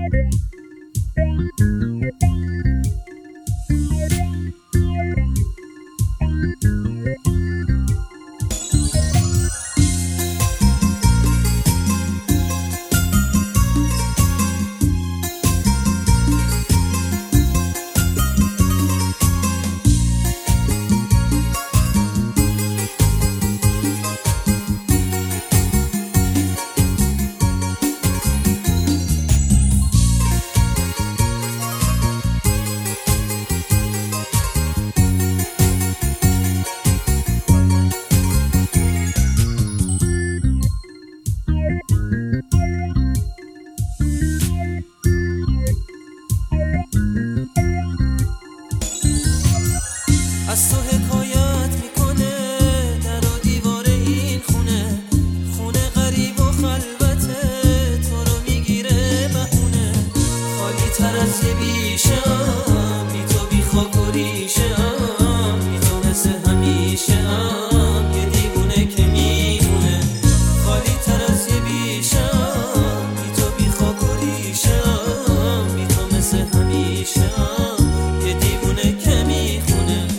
از تو حکایت میکنه در و دیوار این خونه، خونه غریب و خلوته، تو رو میگیره بهونه. خالی تر از یه بیشم بی تو بی خاک و ریشم، بی تو مثل همیشم یه دیوونه که میمونه. خالی تر از یه بیشم بی تو بی خاک و ریشم، بی تو مثل همیشم یه دیوونه که میخونه.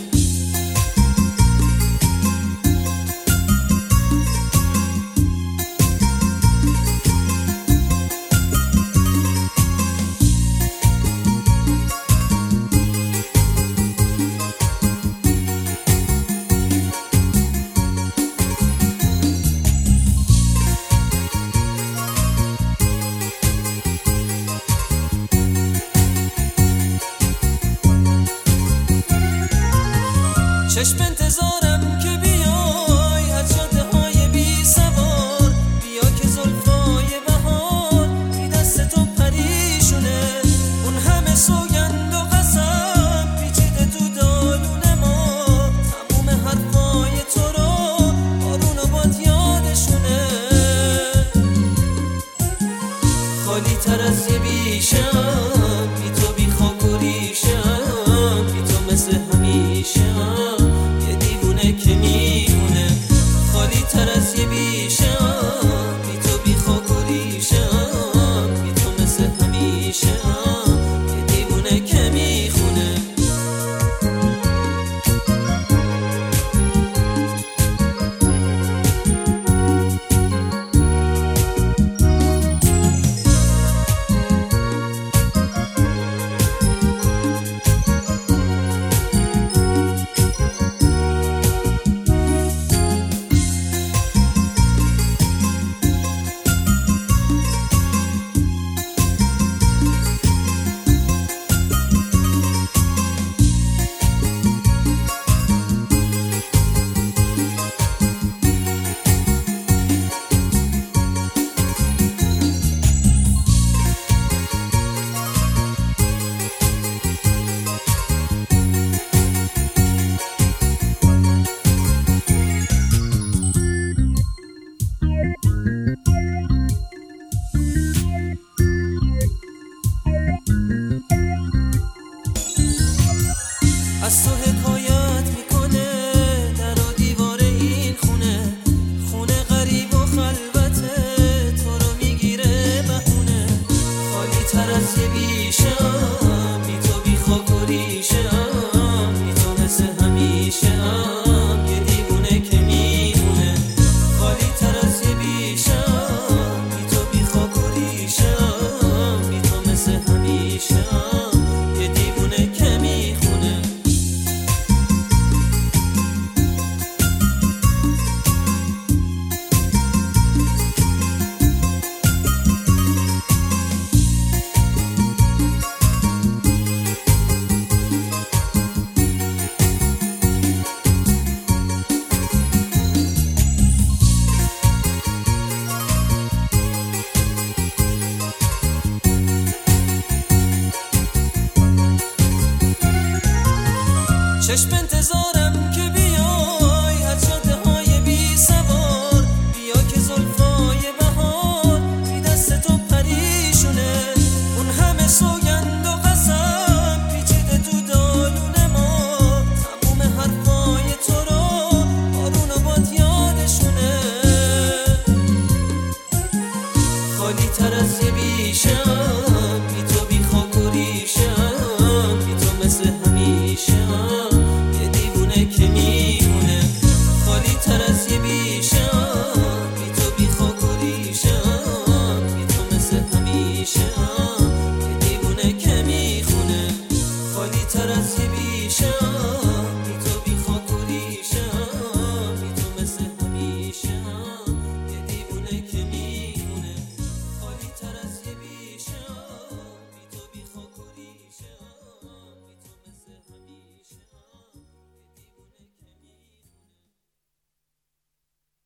چشم انتظارم که بیای از جاده های بی سوار، بیا که زلفای بهار بی دست تو پریشونه. اون همه سوگند و قسم پیچیده تو دالون ما، تموم حرفای تو رو بارون و باد یادشونه. خالی تر از یه بیشم بی تو بی خاک و ریشم، بی تو مثل همیشم که میمونه. خالی تر از یه بیشم بی تو بی خاک و ریشم، بی تو مثل همیشم یه دیوونه که میخونه. از تو حکایت میکنه در و دیوار این خونه، خونه غریب و خلوته، تو رو میگیره بهونه. خالی تر از یه بیشم بی تو بی خاک و ریشم، بی تو مثل همیشم یه دیوونه که میمونه. خالی تر از یه بیشم بی تو بی خاک و ریشم، بی تو مثل همیشم یه دیوونه که میخونه. چشم انتظارم که بیای از جاده های بی سوار، بیا که زلفای بهار بی دست تو پریشونه. اون همه سوگند و قسم پیچیده تو دالون ما، تموم حرفای تو رو بارون و باد یادشونه. خالی تر از یه بیشم تر از یه بیشه، بی تو بی خاک و ریشه، بی تو مثل همیشه که دیوونه که میخونه. خالی تر از یه بیشه